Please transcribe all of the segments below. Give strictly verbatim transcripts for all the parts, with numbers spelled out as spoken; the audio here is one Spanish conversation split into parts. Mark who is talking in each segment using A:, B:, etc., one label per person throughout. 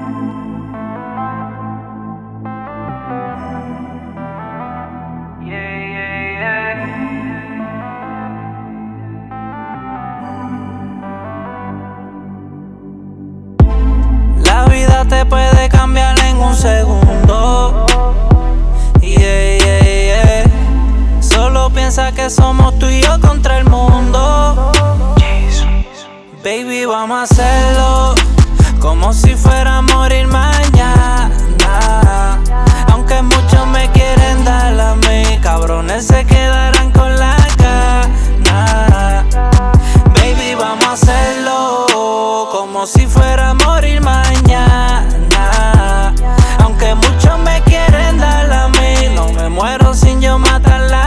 A: La vida te puede cambiar en un segundo. Yeah, yeah, yeah. Solo piensa que somos tú y yo contra el mundo. Baby, vamos a hacerlo como si fuera a morir mañana. Aunque muchos me quieren dar a mí, cabrones se quedarán con la gana. Baby, vamos a hacerlo como si fuera a morir mañana. Aunque muchos me quieren dar a mí, no me muero sin yo matar la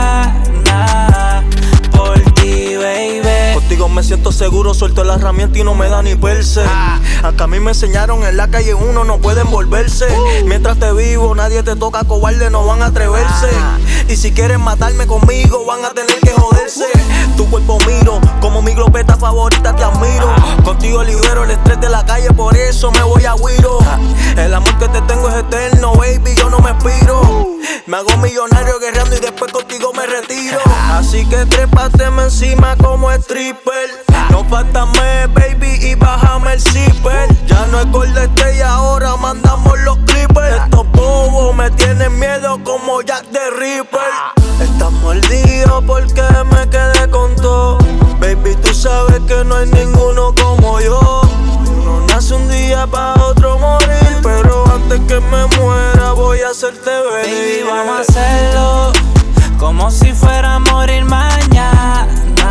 A: gana. Por ti, baby.
B: Contigo me siento seguro, suelto la herramienta y no me da ni perse. Acá a mí me enseñaron en la calle uno no puede envolverse. Mientras te vivo, nadie te toca, cobarde, no van a atreverse. Y si quieren matarme conmigo, van a tener que joderse. Tu cuerpo miro, como mi glopeta favorita te admiro. Contigo libero el estrés de la calle, por eso me voy a Guiro. El amor que te tengo es eterno, baby, yo no me expiro. Me hago millonario guerreando y después contigo me retiro. Así que trépateme encima como stripper. No faltame, baby, y bájame el zipper. Ya no es Golden State, ahora mandamos los clippers. Estos bobos me tienen miedo como Jack the Ripper. Estás mordido porque me quedé con todo. Baby, tú sabes que no hay ninguno como yo. Uno nace un día pa' otro morir, pero antes que me muera voy a hacerte venir.
A: Baby, vamos a hacerlo como si fuera a morir mañana.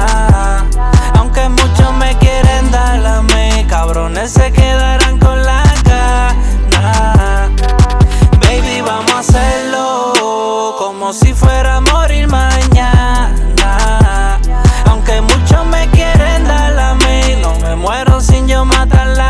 A: Aunque muchos me quieren dar a mí, cabrones se quedarán con la gana. Baby, vamos a hacerlo como si fuera a morir mañana. Aunque muchos me quieren dar a mí, no me muero sin yo matar la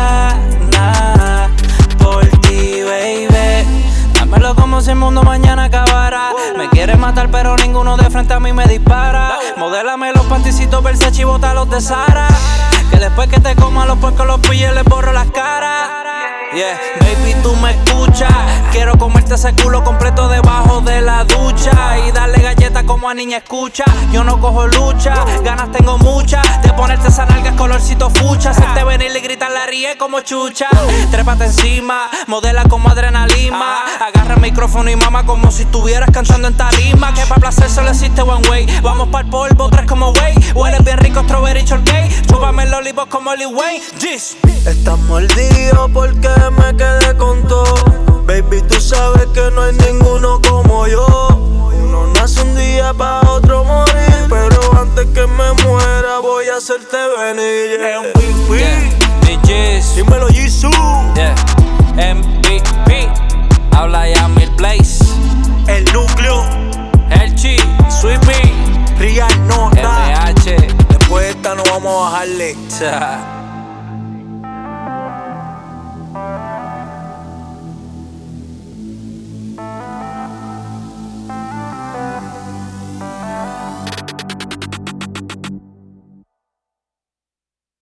A: gana. Por ti, baby, dámelo como si el mundo mañana acabara. Me quieren matar pero ninguno de frente a mí me dispara. Modélame los panticitos Versace y bótalos de Sara. Que después que te coman los puercos los pilles les borro las caras. Yeah, baby, tú me escuchas. Quiero comerte ese culo completo debajo de la ducha y darle galletas como a niña escucha. Yo no cojo lucha, ganas tengo muchas de ponerte esa nalgas colorcito fucha. Hacerte venir y gritar la ríe como chucha. Trépate encima, modela como adrenalina. Agarra el micrófono y mama como si estuvieras cantando en tarima. Que para placer solo existe one way. Vamos pa'l polvo, tres como way. Hueles bien rico, strawberry shortcake. Chúpame el olivos como Lil Wayne. Jeez.
B: Estás mordido porque me quedé con todo. Baby, tú sabes que no hay ninguno como yo. Uno nace un día pa' otro morir, pero antes que me muera voy a hacerte venir. Yeah.
A: M V P, yeah.
B: Dímelo, Jisoo.
A: Yeah. M V P, habla ya Mil Blaze.
B: El núcleo,
A: El Chi, Sweepy,
B: Real Nota.
A: M H.
B: Después de esta no vamos a bajarle.